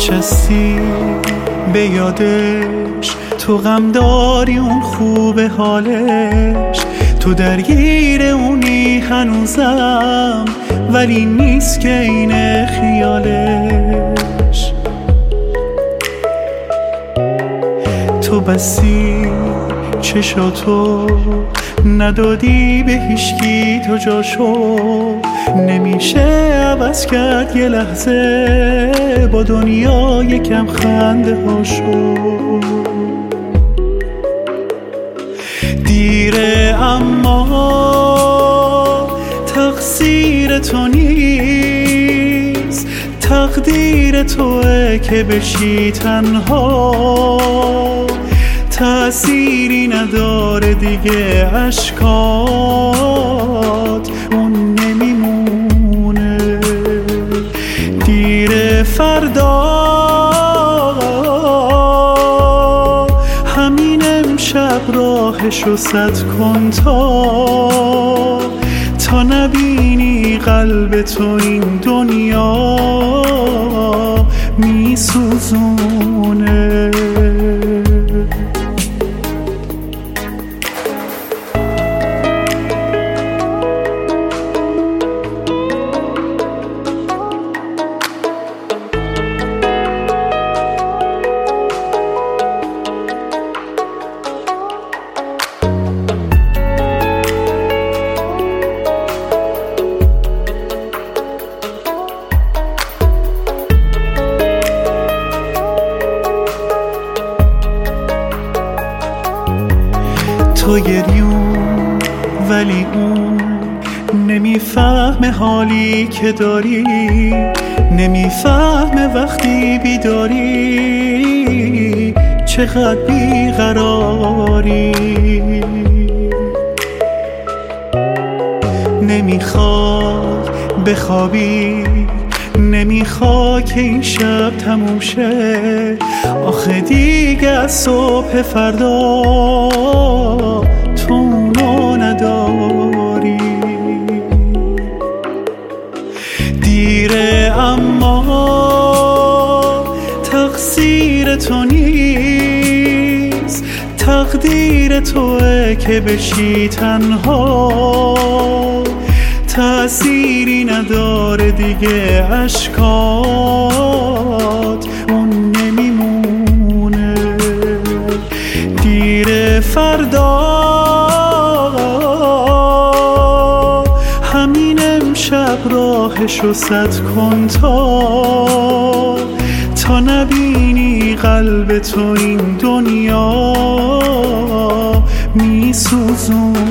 نشستی به یادش، تو غم داری اون خوب حالش، تو درگیر اونی هنوزم ولی نیست که اینه خیالش. تو بسی چشاتو ندادی به هیچکی، تو جاشو نمیشه عوض کرد یه لحظه، با دنیا یکم خنده هاشو. دیره اما تقصیر تو نیست، تقدیر توه که بشی تنها، تأثیری نداره دیگه اشکات اون نمیمونه. دیر فردا همین امشب راهشو سد کن تا نبینی قلب تو این دنیا میسوزونه. تو گریون ولی اون نمیفهمه حالی که داری، نمیفهمه وقتی بیداری چقدر بیقراری. نمیخواد بخوابی، نمیخواد که این شب تموم شه، آخه دیگه از صبح فردا تو اونو نداری. دیره اما تقصیر تو نیست، تقدیر توه که بشی تنها، تأثیری نداره دیگه اشکات اون نمیمونه. دیر فردا همین امشب راهشو سد کن تا نبینی قلب تو این دنیا میسوزون.